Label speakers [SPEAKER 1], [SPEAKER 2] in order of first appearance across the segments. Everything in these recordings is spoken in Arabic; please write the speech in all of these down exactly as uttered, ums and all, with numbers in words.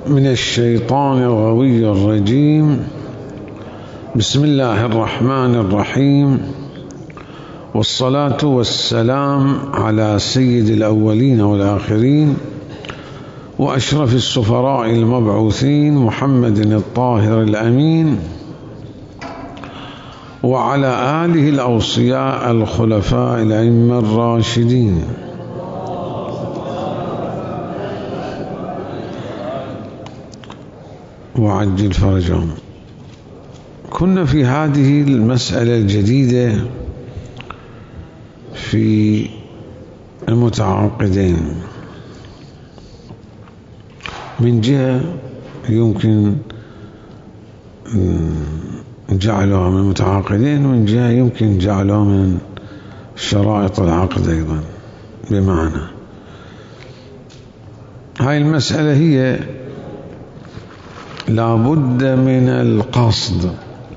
[SPEAKER 1] من الشيطان الغوي الرجيم. بسم الله الرحمن الرحيم، والصلاة والسلام على سيد الأولين والآخرين وأشرف السفراء المبعوثين محمد الطاهر الأمين، وعلى آله الأوصياء الخلفاء الأئمة الراشدين. وعجل فرجهم. كنا في هذه المسألة الجديدة في المتعاقدين، من جهة يمكن جعلها من المتعاقدين، ومن جهة يمكن جعلها من شرائط العقد أيضا. بمعنى هاي المسألة هي لا بد من القصد.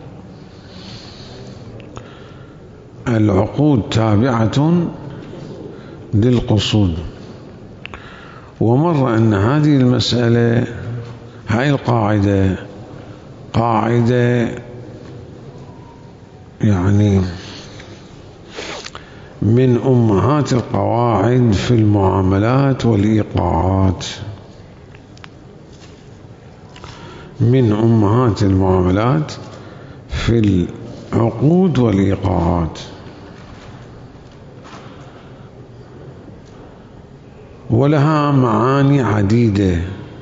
[SPEAKER 1] العقود تابعة للقصود، ومر أن هذه المسألة، هاي القاعدة قاعدة يعني من أمهات القواعد في المعاملات والإيقاعات، من أمهات المعاملات في العقود والإيقاعات. ولها معاني عديدة.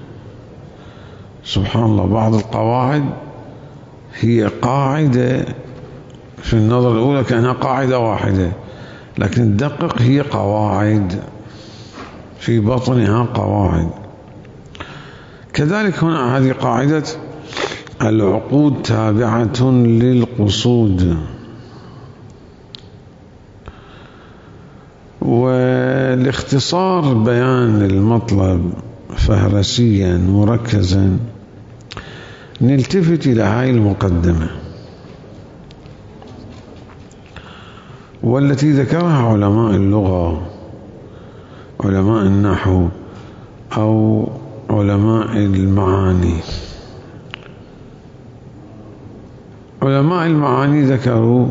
[SPEAKER 1] سبحان الله، بعض القواعد هي قاعدة في النظر الأولى كأنها قاعدة واحدة، لكن الدقق هي قواعد في بطنها قواعد. كذلك هنا هذه قاعدة العقود تابعة للقصود. والاختصار بيان المطلب فهرسيا مركزا، نلتفت إلى هاي المقدمة والتي ذكرها علماء اللغة، علماء النحو أو علماء المعاني. علماء المعاني ذكروا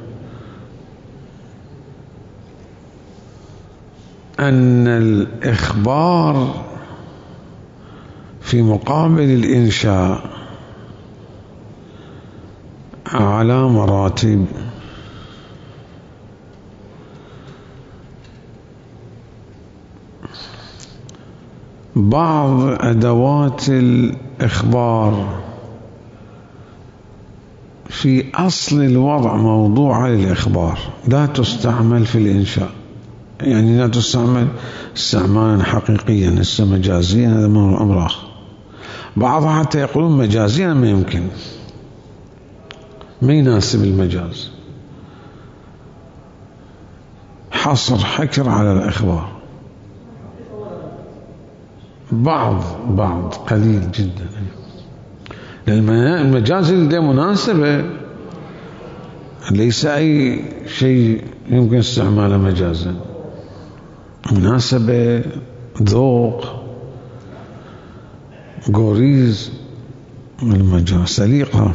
[SPEAKER 1] أن الإخبار في مقابل الإنشاء على مراتب. بعض أدوات الإخبار في أصل الوضع موضوعة للإخبار، لا تستعمل في الإنشاء، يعني لا تستعمل استعمالا حقيقيا، لسه مجازيا، هذا أمر آخر. بعضها حتى يقولون مجازيا ما يمكن، ما يناسب المجاز، حصر حكر على الإخبار. بعض بعض قليل جدا، لأن المجاز اللي مناسبة ليس أي شيء يمكن استعماله مجازا، مناسبة، ذوق، غريز، المجاز سليقة.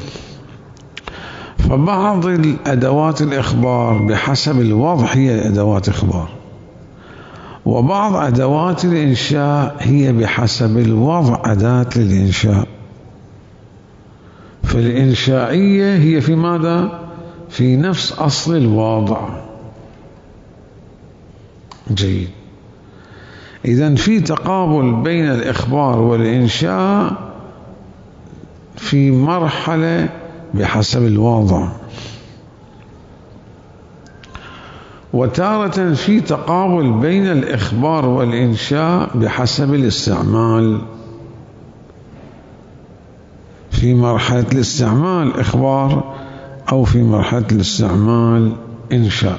[SPEAKER 1] فبعض الأدوات الإخبار بحسب الوضع هي أدوات إخبار، وبعض أدوات الإنشاء هي بحسب الوضع أداة للإنشاء. فالإنشائية هي في ماذا؟ في نفس أصل الوضع. جيد. إذن في تقابل بين الإخبار والإنشاء في مرحلة بحسب الوضع، وتارة في تقابل بين الإخبار والإنشاء بحسب الاستعمال. في مرحلة الاستعمال إخبار، أو في مرحلة الاستعمال إنشاء.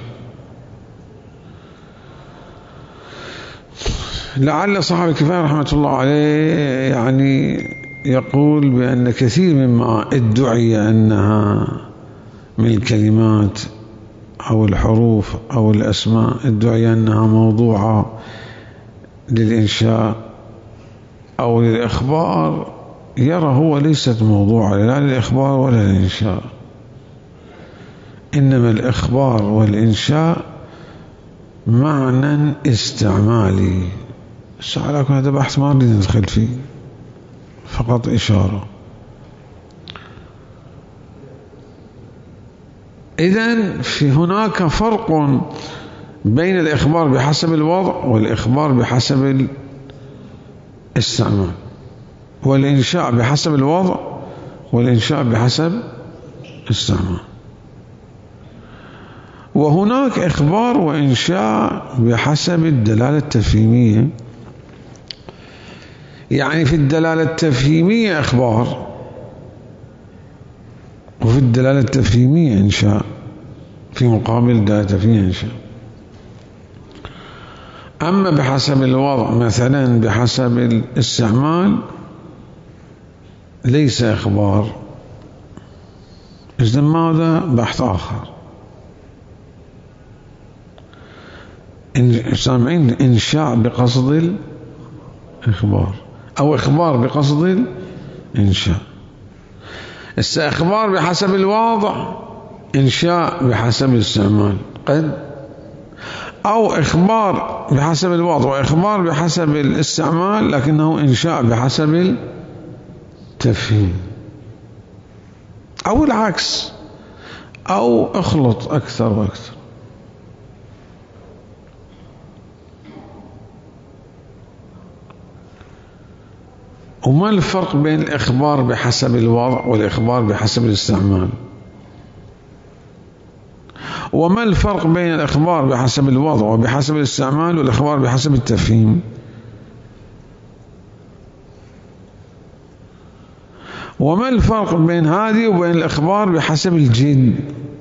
[SPEAKER 1] لعل صاحب الكفاية رحمة الله عليه يعني يقول بأن كثير مما ادعي أنها من الكلمات أو الحروف أو الأسماء ادعي أنها موضوعة للإنشاء أو للإخبار يرى هو ليست موضوعة لا للإخبار ولا للإنشاء، إنما الإخبار والإنشاء معنى استعمالي. سألكم هذا بحث ما أريد ندخل فيه، فقط إشارة. إذن في هناك فرق بين الإخبار بحسب الوضع والإخبار بحسب الاستعمال، والإنشاء بحسب الوضع والإنشاء بحسب الاستعمال. وهناك إخبار وإنشاء بحسب الدلالة التفهيمية، يعني في الدلالة التفهيمية إخبار وفي الدلالة التفهيمية إنشاء، في مقابل الدلالة التفهيمية إنشاء. أما بحسب الوضع مثلا بحسب الاستعمال ليس إخبار. إذن ماذا؟ بحث آخر. سامعين؟ إنشاء بقصد الإخبار أو إخبار بقصد الإنشاء. إخبار بحسب الوضع، إنشاء بحسب الاستعمال، قد أو إخبار بحسب الوضع وإخبار بحسب الاستعمال لكنه إنشاء بحسب التفهيم، أو العكس، أو اخلط أكثر وأكثر. وما الفرق بين الإخبار بحسب الوضع والإخبار بحسب الاستعمال؟ وما الفرق بين الإخبار بحسب الوضع وبحسب الاستعمال والإخبار بحسب التفهيم؟ وما الفرق بين هذه وبين الإخبار بحسب الجد؟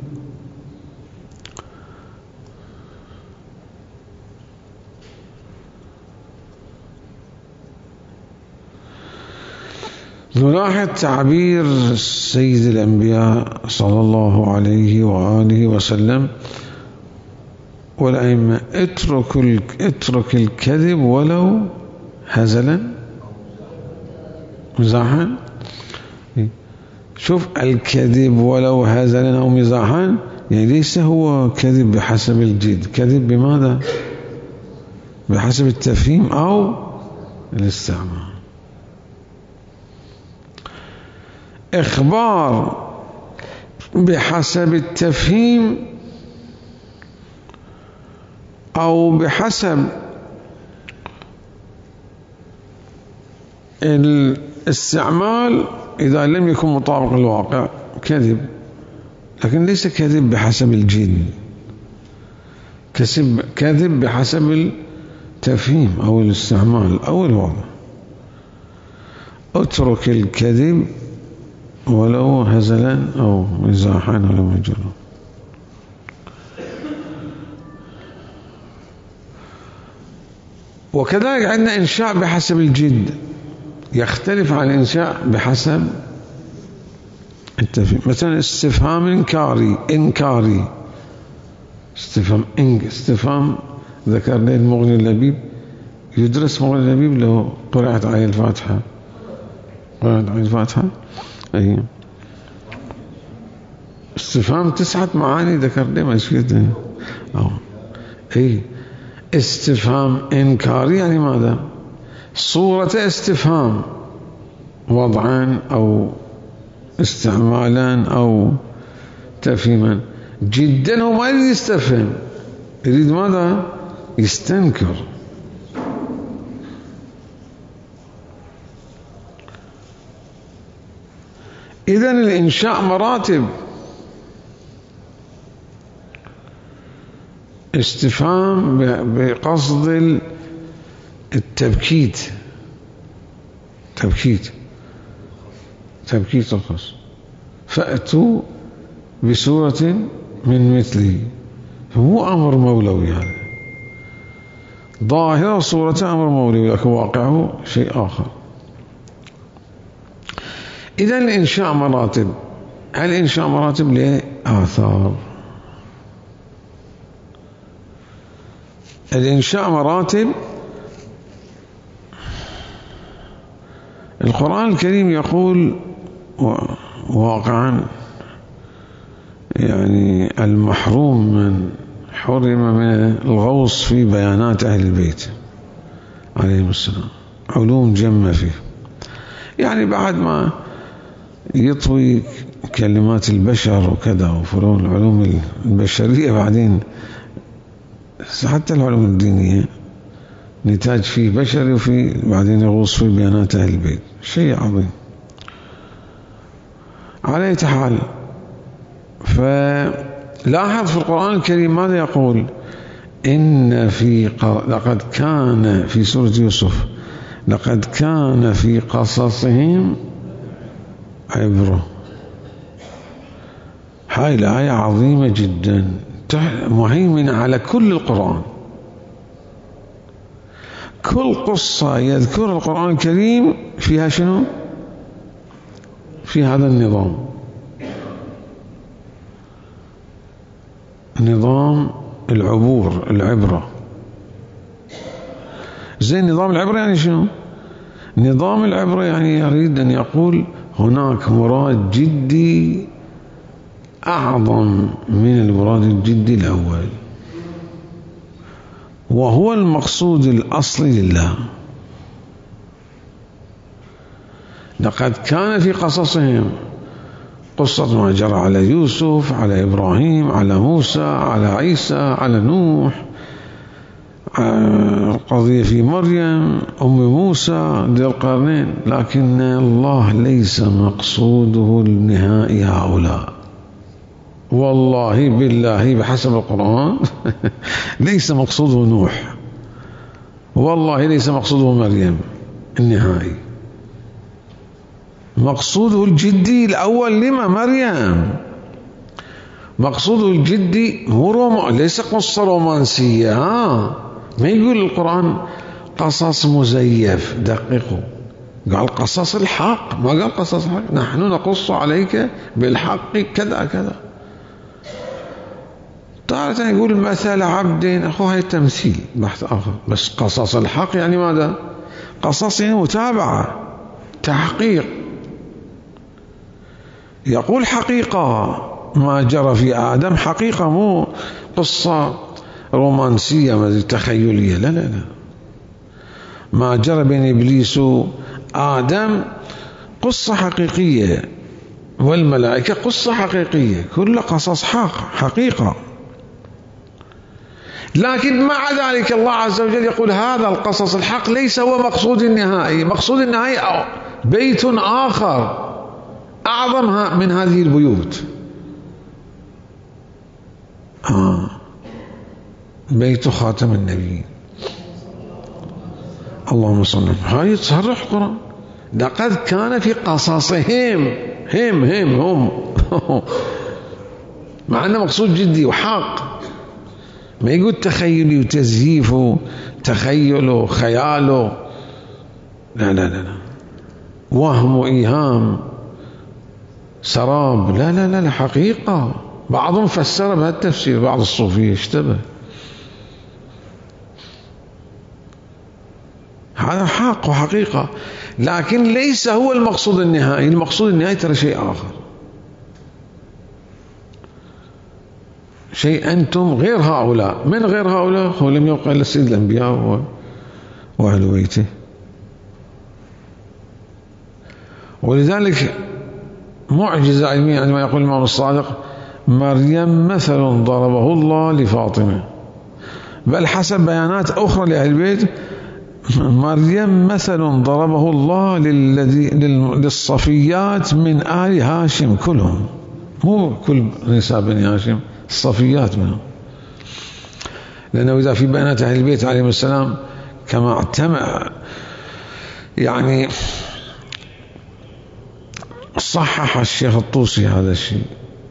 [SPEAKER 1] نلاحظ تعبير سيد الأنبياء صلى الله عليه وآله وسلم والأئمة: اترك اترك الكذب ولو هزلا مزاحا. شوف، الكذب ولو هزلا أو مزاحا يعني ليس هو كذب بحسب الجد، كذب بماذا؟ بحسب التفهيم أو الاستعمال. إخبار بحسب التفهيم أو بحسب الاستعمال إذا لم يكن مطابق للواقع كذب، لكن ليس كذب بحسب الجد، كذب بحسب التفهيم أو الاستعمال أو الوضع. اترك الكذب ولو هزلا أو مزاحا أو مجرا. وكذلك عندنا إنشاء بحسب الجد، يختلف عن الإنشاء بحسب التفهيم. مثلا استفهام إنكاري إنكاري استفهام إنك استفهام ذكرنا المغني اللبيب، يدرس مغني اللبيب لو قرأت آية الفاتحة، قرأت آية الفاتحة. أي استفهام تسعة معاني ذكرنا ما يشكل أو أي استفهام إنكاري يعني ماذا؟ صورة استفهام وضعا أو استعمالا أو تفهيما. جدا هو ما يريد يستفهم، يريد ماذا؟ يستنكر. إذن الإنشاء مراتب: استفهام بقصد التبكيت، تبكيت تبكيت القصد، فأتوا بسورة من مثله، هو أمر مولوي، هذا ظاهر صورة أمر مولوي لكن واقعه شيء آخر. إذا الإنشاء مراتب. هل الإنشاء مراتب لآثار؟ الإنشاء مراتب القرآن الكريم يقول واقعا يعني المحروم من حرم من الغوص في بيانات أهل البيت عليهم السلام، علوم جمة فيه، يعني بعد ما يطوي كلمات البشر وكذا وفنون العلوم البشرية، بعدين حتى العلوم الدينية نتاج فيه بشري وفي بعدين يغوص في بيانات أهل البيت، شيء عظيم. على أي حال، فلاحظ في القرآن الكريم ماذا يقول؟ إن في لقد كان في سورة يوسف لقد كان في قصصهم عبرة. هاي الآية عظيمة جدا مهيمنة على كل القرآن. كل قصة يذكر القرآن الكريم فيها شنو؟ في هذا النظام، نظام العبور، العبرة. زي نظام العبرة يعني شنو؟ نظام العبرة يعني يريد أن يقول هناك مراد جدي أعظم من المراد الجدي الأول، وهو المقصود الأصلي لله. لقد كان في قصصهم، قصة ما جرى على يوسف، على إبراهيم، على موسى، على عيسى، على نوح، القضية في مريم، أم موسى، ذي القرنين، لكن الله ليس مقصوده النهائي هؤلاء. والله بالله بحسب القرآن ليس مقصوده نوح، والله ليس مقصوده مريم النهائي، مقصوده الجدي الأول. لما مريم؟ مقصوده الجدي مو روما، ليس قصة رومانسية. ها ما يقول القرآن قصص مزيف، دققوا، قال قصص الحق، ما قال قصص الحق. نحن نقص عليك بالحق كذا كذا. تارة يقول مثل عبد، أخو هاي تمثيل بحث آخر، بس قصص الحق يعني ماذا؟ قصص يعني متابعة، تحقيق. يقول حقيقة ما جرى في آدم، حقيقة مو قصة رومانسية تخيلية، لا لا لا. ما جرى بين إبليس وآدم قصة حقيقية، والملائكة قصة حقيقية، كل قصص حق حقيقة. لكن مع ذلك الله عز وجل يقول هذا القصص الحق ليس هو مقصود النهائي. مقصود النهائي بيت آخر أعظم من هذه البيوت، آه. بيت خاتم النبي. اللهم صل على محمد. هاي تصرح القرآن لقد كان في قصصهم، هم هم هم مع أنه مقصود جدي وحق، ما يقول تخيلي وتزييفه، تخيله خياله، لا لا لا لا، وهم وإيهام سراب، لا لا لا لا، حقيقة. بعضهم فسر بهذا التفسير، بعض الصوفية اشتبه. هذا حق وحقيقة، لكن ليس هو المقصود النهائي. المقصود النهائي ترى شيء آخر، شيء أنتم غير هؤلاء. من غير هؤلاء؟ هو لم يوقع إلا سيد الأنبياء وأهل بيته. ولذلك معجزة علمية عندما يقول الإمام الصادق مريم مثل ضربه الله لفاطمة، بل حسب بيانات أخرى لأهل البيت مريم مثل ضربه الله للذي للصفيات من آل هاشم كلهم، مو كل نساء بني هاشم، الصفيات منهم. لأنه إذا في بيانات أهل البيت عليهم السلام كما اعتمع يعني صحح الشيخ الطوسي هذا الشيء.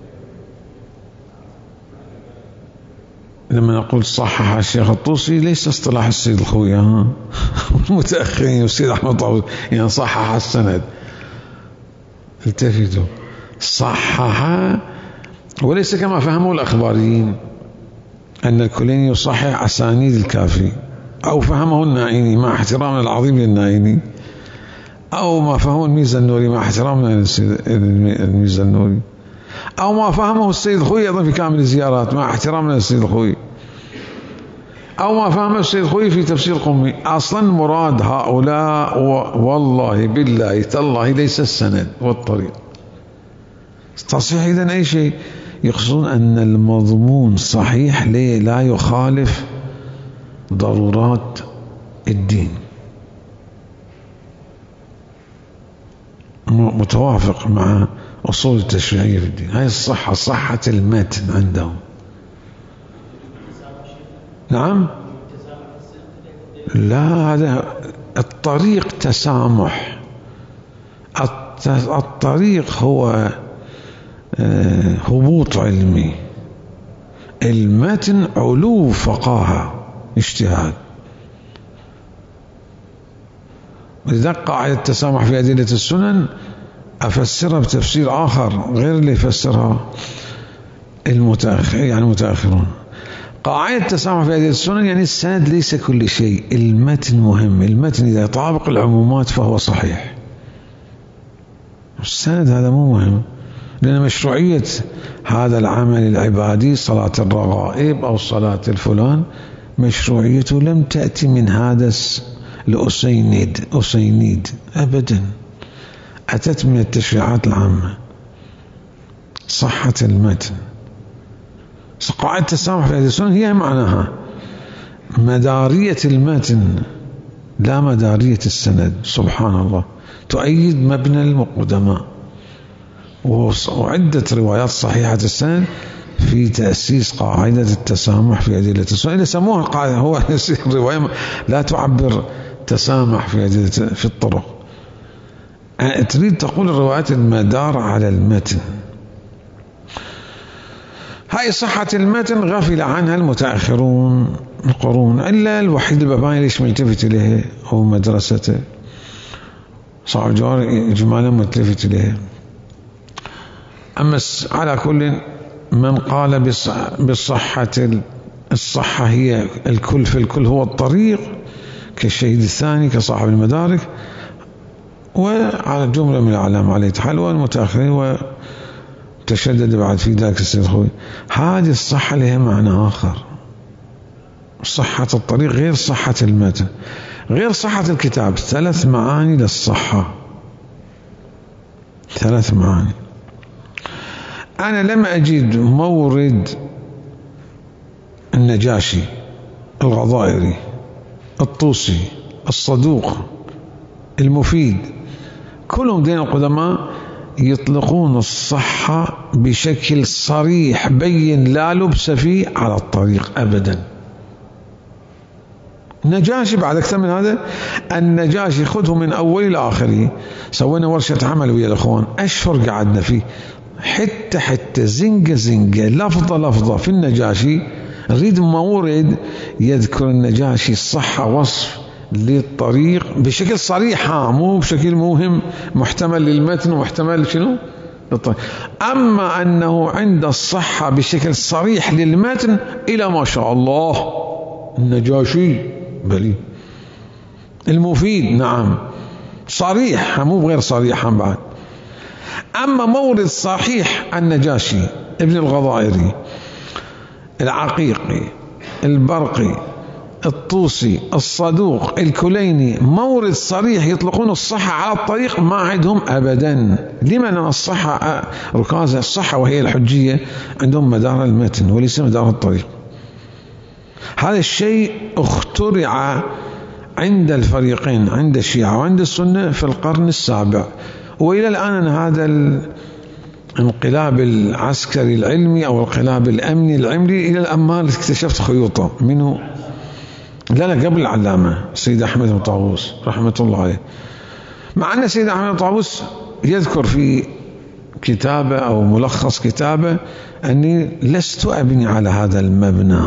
[SPEAKER 1] لما نقول صحح الشيخ الطوسي ليس اصطلاح السيد الخوي المتأخرين والسيد أحمد طاووس، يعني صحح السند، التفتوا، صحح، وليس كما فهموا الأخباريين أن الكليني يصحح أسانيد الكافي، أو فهمه النائيني مع احترامنا العظيم للنائيني، أو ما فهمه الميزة النوري مع احترامنا الميزة النوري، أو ما فهمه السيد الخوي أيضا في كامل الزيارات مع احترامنا للسيد الخوي، أو ما فهمه السيد الخوي في تفسير قمي. أصلا مراد هؤلاء والله بالله تالله ليس السند والطريق تصحيح. إذن أي شيء يقصدون أن المضمون صحيح لا يخالف ضرورات الدين، متوافق مع أصول التشريعية في الدين. هاي الصحة، صحة المتن عندهم. نعم، لا، هذا الطريق تسامح. الطريق هو هبوط علمي، المتن علو فقاهة اجتهاد. ولذلك قاعدة التسامح في أدلة السنن أفسرها بتفسير آخر غير اللي يفسرها المتأخر، يعني المتأخرون. قاعدة التسامح في أدلة السنن يعني السند ليس كل شيء، المتن مهم. المتن إذا يطابق العمومات فهو صحيح، السند هذا مو مهم، لأن مشروعية هذا العمل العبادي صلاة الرغائب أو صلاة الفلان مشروعيته لم تأتي من هذا الأسينيد أسينيد أبدا، أتت من التشريعات العامة. صحة المتن. قاعدة التسامح في هذه السنة هي معناها مدارية المتن لا مدارية السند. سبحان الله، تؤيد مبنى المقدماء. وعدة روايات صحيحة السند في تأسيس قاعدة التسامح في أدلة السنة. إذا سموها قاعدة، هو الرواية لا تعبر تسامح في أدلة في الطرق، يعني تريد تقول الروايات المدار على المتن. هاي صحة المتن غفل عنها المتأخرون القرون، إلا الوحيد الباباني ليش ملتفت إليه هو مدرسته، صاحب الجوهر إجمالا ملتفت إليه. أما على كل من قال بالصحة، الصحة هي الكل في الكل هو الطريق، كالشهيد الثاني كصاحب المدارك، وعلى جملة من الأعلام عليه تحل والمتأخرين، وتشدد بعد في ذلك السيد الخوي. هذه الصحة لها معنى آخر، صحة الطريق غير صحة المتن غير صحة الكتاب. ثلاث معاني للصحة، ثلاث معاني. أنا لم أجد مورد النجاشي، الغضائري، الطوسي، الصدوق، المفيد، كلهم دين القدماء يطلقون الصحة بشكل صريح بين لا لبس فيه على الطريق أبدا. النجاشي بعد أكثر من هذا، النجاشي خذه من أول إلى آخره. سوينا ورشة عمل ويا الأخوان، أشهر قعدنا فيه، حتى حتى زنقة زنقة لفظة لفظة في النجاشي. نريد مورد يذكر النجاشي الصحة، وصف للطريق بشكل صريح، مو بشكل موهم محتمل للمتن ومحتمل شنو للطريق. أما أنه عند الصحة بشكل صريح للمتن إلى ما شاء الله النجاشي بلي. المفيد نعم صريح، مو غير صريح بعد. أما مورد صحيح النجاشي، ابن الغضائري، العقيقي، البرقي، الطوسي، الصدوق، الكليني، مورد صريح يطلقون الصحة على الطريق ما عندهم أبدا. لمن الصحة ركاز الصحة وهي الحجية عندهم مدار المتن وليس مدار الطريق. هذا الشيء اخترع عند الفريقين، عند الشيعة وعند السنة في القرن السابع، وإلى الآن هذا الانقلاب العسكري العلمي أو الانقلاب الأمني العلمي إلى الآن ما اكتشفت خيوطه منه. لا لا قبل العلامة سيد أحمد بن طاووس رحمة الله عليه، مع أن سيد أحمد بن طاووس يذكر في كتابه أو ملخص كتابه أني لست أبني على هذا المبنى،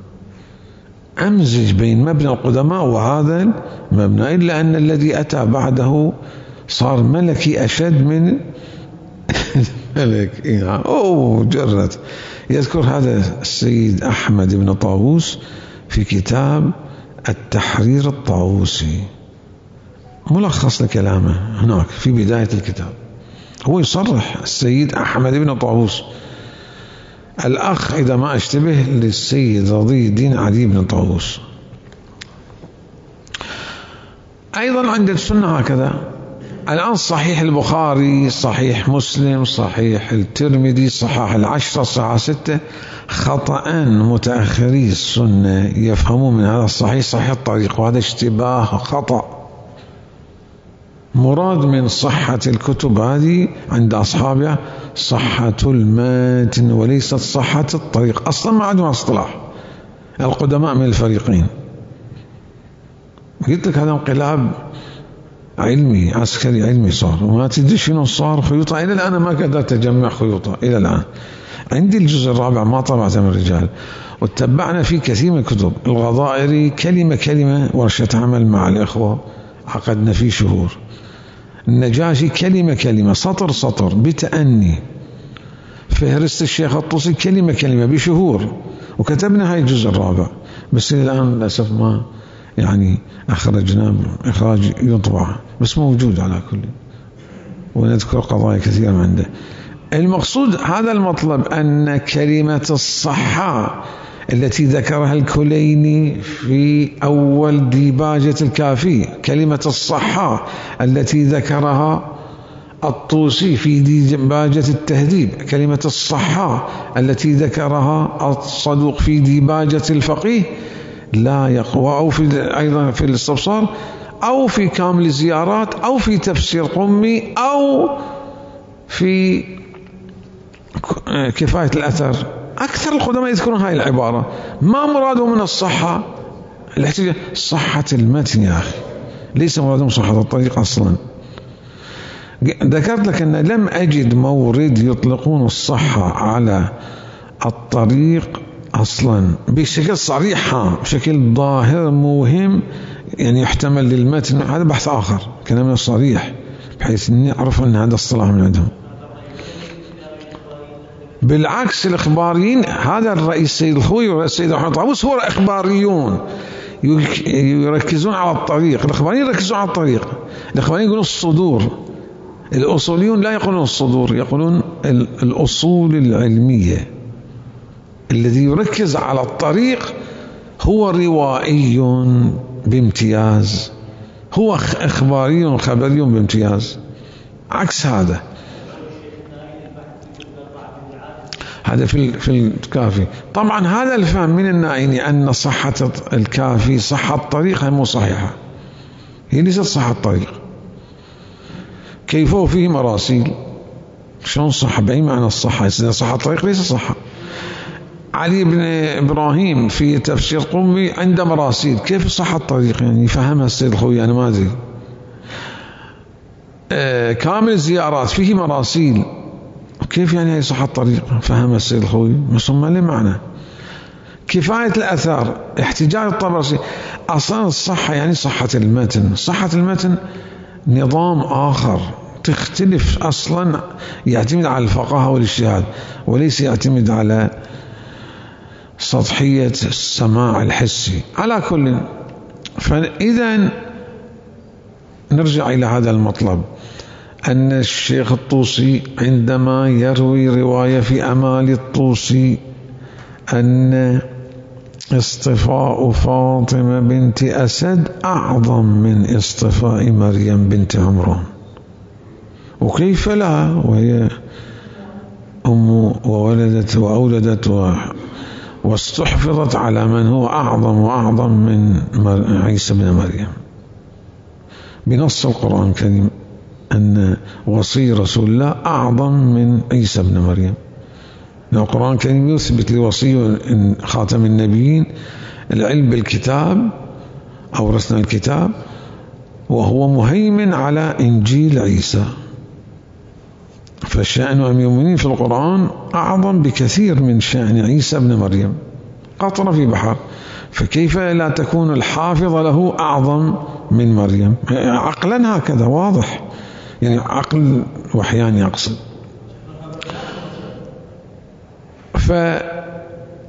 [SPEAKER 1] أمزج بين مبنى القدماء وهذا المبنى، إلا أن الذي أتى بعده صار ملكي أشد من الملك. أوه جرد. يذكر هذا السيد أحمد بن طاووس في كتاب التحرير الطاووسي، ملخص لكلامه هناك في بداية الكتاب. هو يصرح السيد أحمد بن طاووس الأخ إذا ما أشتبه للسيد رضي الدين علي بن طاووس. أيضا عند السنة هكذا الآن صحيح البخاري، صحيح مسلم، صحيح الترمذي، صحاح العشرة، صحاح ستة، خطأ متأخري السنة يفهمون من هذا الصحيح صحيح الطريق، وهذا اشتباه خطأ. مراد من صحة الكتب هذه عند أصحابها صحة المتن وليست صحة الطريق. أصلا ما عندهم اصطلاح القدماء من الفريقين. قلت لك هذا انقلاب علمي عسكري علمي صار، وما تدري شنو صار. خيوطة إلى الآن ما قدرت أجمع خيوطة إلى الآن. عندي الجزء الرابع ما طبعته من الرجال، واتبعنا فيه كثير من الكتب. الغضائري كلمة كلمة ورشة عمل مع الإخوة عقدنا فيه شهور. النجاشي كلمة كلمة سطر سطر بتأني. فهرست الشيخ الطوسي كلمة كلمة بشهور، وكتبنا هاي الجزء الرابع، بس الآن للأسف ما يعني أخرجنا إخراج يطبع، بس موجود على كل، ونذكر قضايا كثيرة عنده. المقصود هذا المطلب أن كلمة الصحة التي ذكرها الكليني في أول ديباجة الكافي، كلمة الصحة التي ذكرها الطوسي في ديباجة التهذيب، كلمة الصحة التي ذكرها الصدوق في ديباجة الفقيه لا يقوى، أو في أيضا في الاستبصار، أو في كامل الزيارات، أو في تفسير قمي، أو في كفاية الأثر. أكثر القدماء يذكرون هاي العبارة. ما مراده من الصحة الاحتجاج صحة المتن يا أخي، ليس مرادهم صحة الطريق أصلا. ذكرت لك أن لم أجد مورد يطلقون الصحة على الطريق أصلا بشكل صريح، بشكل ظاهر موهم، يعني يحتمل للمتن. هذا بحث آخر، كلام صريح بحيث نعرف أن هذا الصلاح من عندهم. بالعكس الإخباريين، هذا الرئيس السيد الخوي والسيد أحمد طاووس هو إخباريون يركزون على الطريق. الإخباريين يركزون على الطريق. الإخباريين يقولون الصدور، الأصوليون لا يقولون الصدور، يقولون الأصول العلمية. الذي يركز على الطريق هو روائي بامتياز، هو إخباري خبري بامتياز، عكس هذا. هذا في في الكافي. طبعا هذا الفهم من النائني أن صحة الكافي صحة الطريق هي مو صحيحة، هي ليست صحة الطريق. كيف هو فيه مراسيل؟ شلون صحة؟ بأي معنى الصحة؟ صحة الطريق ليس صحة. علي بن إبراهيم في تفسير قمي عنده مراسيل، كيف صحة الطريق؟ يعني يفهمها السيد الخوي، أنا ما أدري. آه كامل الزيارات فيه مراسيل، كيف يعني هي صحة الطريق؟ فهمها السيد الخوي، بس هم له معنى. كفاية الأثار، احتجاج الطبرسي، أصلا الصحة يعني صحة المتن. صحة المتن نظام آخر تختلف أصلا، يعتمد على الفقاهة والاجتهاد، وليس يعتمد على سطحية السماع الحسي. على كل، فإذا نرجع إلى هذا المطلب، أن الشيخ الطوسي عندما يروي رواية في أمال الطوسي أن اصطفاء فاطمة بنت أسد أعظم من اصطفاء مريم بنت عمران، وكيف لها وهي أم وولدت وأولدت و واستحفظت على من هو أعظم وأعظم من عيسى بن مريم بنص القرآن الكريم، أن وصي رسول الله أعظم من عيسى بن مريم. القرآن الكريم يثبت لوصي خاتم النبيين العلم بالكتاب، أورثنا الكتاب، وهو مهيمن على إنجيل عيسى. فشأن أمير المؤمنين في القرآن أعظم بكثير من شأن عيسى بن مريم، قطرة في بحر. فكيف لا تكون الحافظة له أعظم من مريم؟ عقلا هكذا واضح، يعني عقل وحيان يقصد.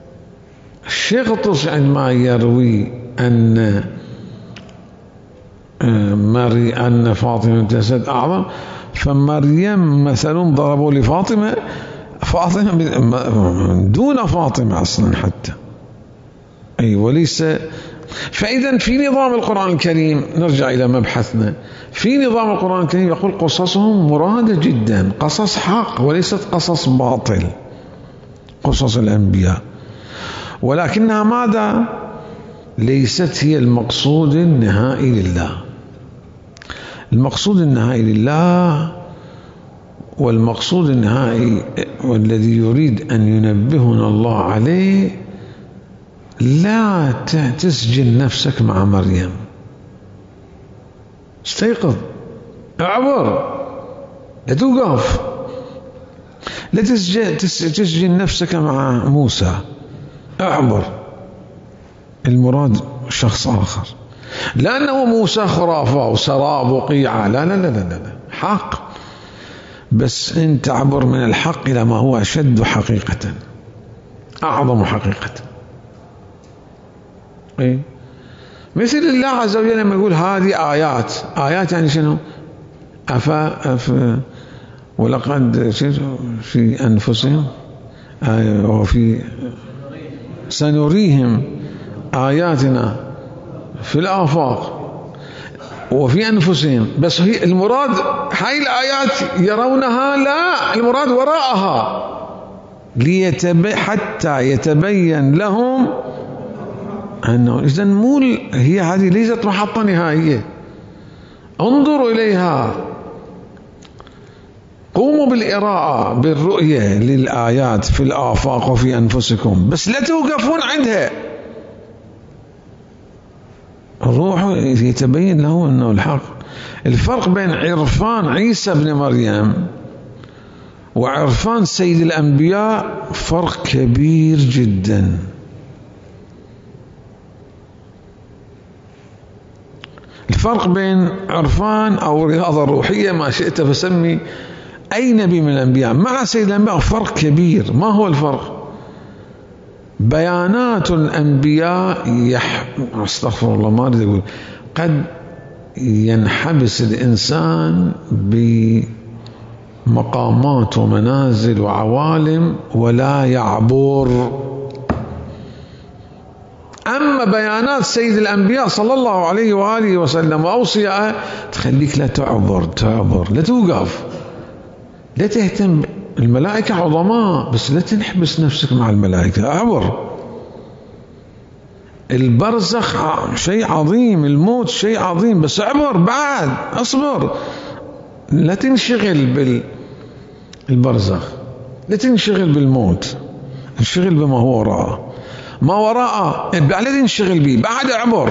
[SPEAKER 1] فالشيخ الطوسي عندما يروي أن مري أن فاطمة بنت أسد أعظم، فمريم مثل ضربوا لفاطمة، فاطمة دون فاطمة أصلا حتى، أي وليس. فإذا في نظام القرآن الكريم، نرجع إلى مبحثنا، في نظام القرآن الكريم يقول قصصهم مرادة جدا، قصص حق وليست قصص باطل، قصص الأنبياء، ولكنها ماذا؟ ليست هي المقصود النهائي لله. المقصود النهائي لله والمقصود النهائي والذي يريد أن ينبهنا الله عليه، لا تسجن نفسك مع مريم، استيقظ، اعبر، لا توقف، لا تسجن نفسك مع موسى، اعبر. المراد شخص آخر، لأنه موسى خرافة وسراب وقيعة، لا لا لا لا لا، حق، بس أنت عبر من الحق إلى ما هو أشد حقيقة، أعظم حقيقة. إيه؟ مثل الله عز وجل لما يقول هذه آيات، آيات يعني شنو؟ أفا أفا ولقد في أنفسهم وفي سنريهم آياتنا في الآفاق وفي أنفسهم، بس هي المراد هاي الآيات يرونها، لا، المراد وراءها، ليتبين حتى يتبين لهم أنه إذن مو هي هذه ليست محطة نهائية، انظروا إليها، قوموا بالإراءة بالرؤية للآيات في الآفاق وفي أنفسكم، بس لا توقفون عندها، روحوا يتبين له أنه الحق. الفرق بين عرفان عيسى بن مريم وعرفان سيد الأنبياء فرق كبير جدا. الفرق بين عرفان أو رياضة روحية ما شئت فسمي أي نبي من الأنبياء مع سيد الأنبياء فرق كبير. ما هو الفرق؟ بيانات الأنبياء يح... استغفر الله ما أريد أقول، قد ينحبس الإنسان بمقامات ومنازل وعوالم ولا يعبر. أما بيانات سيد الأنبياء صلى الله عليه وآله وسلم وأوصياءه تخليك لا تعبر تعبر لا توقف، لا تهتم. الملائكة عظماء بس لا تنحبس نفسك مع الملائكة، اعبر. البرزخ شيء عظيم، الموت شيء عظيم، بس اعبر بعد، اصبر، لا تنشغل بالبرزخ، لا تنشغل بالموت، انشغل بما هو وراءه، ما وراءه لا تنشغل به، بعد اعبر.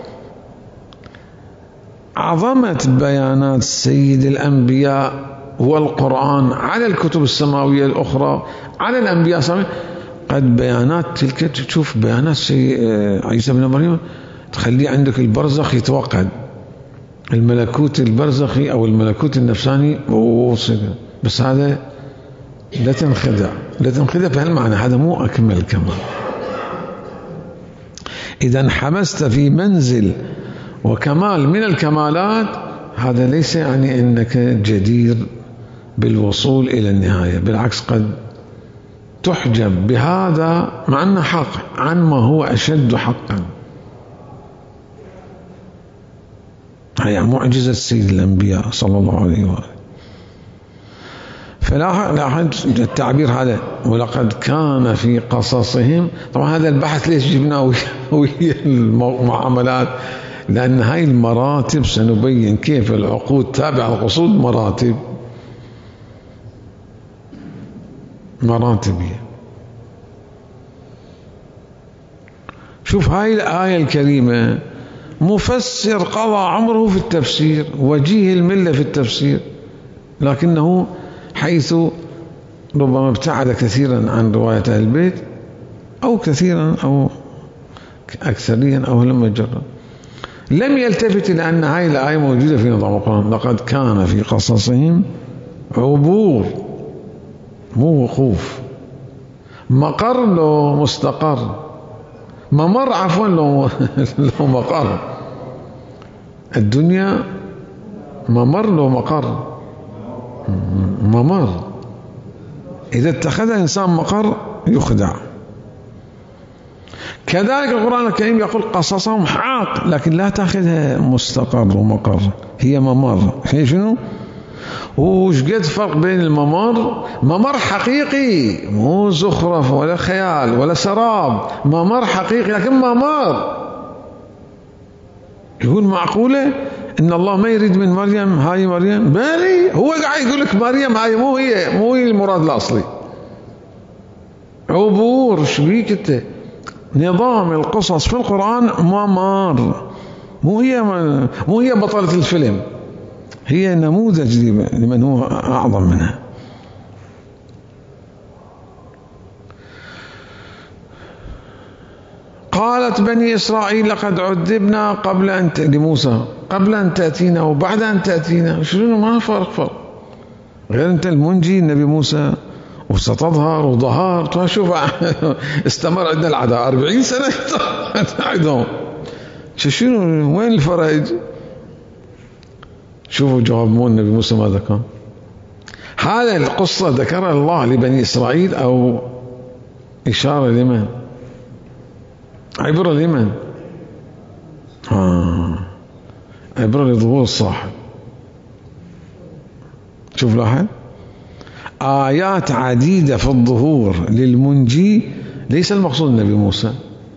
[SPEAKER 1] عظمة بيانات سيد الأنبياء والقرآن على الكتب السماوية الأخرى على الأنبياء السماوية، قد بيانات تلك تشوف بيانات عيسى بن مريم تخلي عندك البرزخ يتوقد، الملكوت البرزخي أو الملكوت النفساني وصل. بس هذا لا تنخدع، لا تنخدع بهالمعنى، هذا مو أكمل كمان. إذا انحبست في منزل وكمال من الكمالات، هذا ليس يعني أنك جدير بالوصول إلى النهاية، بالعكس قد تحجب بهذا مع أنه حق عن ما هو أشد حقا. هي معجزة سيد الأنبياء صلى الله عليه وآله. فلاحظ التعبير هذا، ولقد كان في قصصهم. طبعا هذا البحث ليش جبناه ويا المعاملات؟ لأن هاي المراتب سنبين كيف العقود تابعة القصود مراتب مراتبية. شوف هاي الآية الكريمة، مفسر قضى عمره في التفسير، وجيه الملة في التفسير، لكنه حيث ربما ابتعد كثيرا عن رواية أهل البيت أو كثيرا أو أكثريا أو لم يجرب، لم يلتفت إلى أن هاي الآية موجودة في نظام القرآن. لقد كان في قصصهم عبور، مو وقوف، مقر له مستقر، ممر عفوا له له مقر. الدنيا ممر ومقر، ممر. إذا اتخذ إنسان مقر يخدع. كذلك القرآن الكريم يقول قصصهم حق، لكن لا تأخذها مستقر ومقر، هي ممر. هي شنو؟ وش قد فرق بين الممر؟ ممر حقيقي، مو زخرف ولا خيال ولا سراب، ممر حقيقي لكن ممر. يقول معقولة إن الله ما يريد من مريم هاي مريم؟ بالي هو قاعد يقول لك مريم هاي مو هي، مو هي المراد الأصلي. عبور. شبيك انت؟ نظام القصص في القرآن ممر، مو هي مو هي بطلة الفيلم، هي نموذج لمن هو أعظم منها. قالت بني إسرائيل لقد عذبنا قبل أن لموسى قبل أن تأتينا وبعد أن تأتينا. شنو؟ ما فرق فرق غير أنت المنجي النبي موسى وستظهر وظهرت. شوف استمر عندنا العذاب أربعين سنة عندهم. شنو؟ وين الفرج؟ شوفوا جواب مو النبي موسى ماذا كان. هذه القصة ذكرها الله لبني إسرائيل أو إشارة لمن؟ عبرة لمن؟ آه. عبرة لظهور الصاحب. شوف لاحظ آيات عديدة في الظهور للمنجي، ليس المقصود النبي موسى.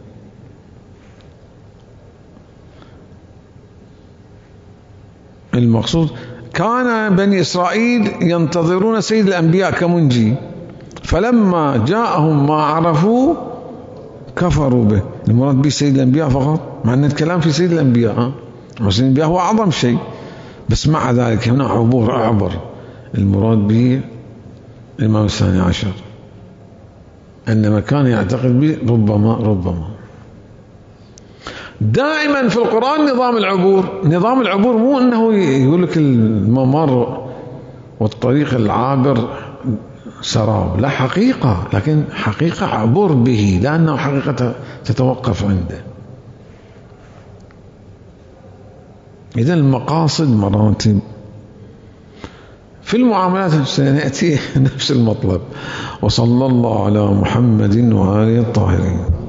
[SPEAKER 1] المقصود كان بني إسرائيل ينتظرون سيد الأنبياء كمنجي، فلما جاءهم ما عرفوا كفروا به. المراد به سيد الأنبياء فقط، مع أن الكلام في سيد الأنبياء، سيد الأنبياء هو أعظم شيء، بس مع ذلك هنا عبور أعبر. المراد به الإمام الثاني عشر، أنما كان يعتقد به ربما ربما. دائما في القرآن نظام العبور. نظام العبور مو أنه يقول لك الممر والطريق العابر سراب، لا، حقيقة، لكن حقيقة عبور به، لأنه حقيقة تتوقف عنده. إذا المقاصد مراتب. في المعاملات سنأتي نفس المطلب. وصلى الله على محمد وآله الطاهرين.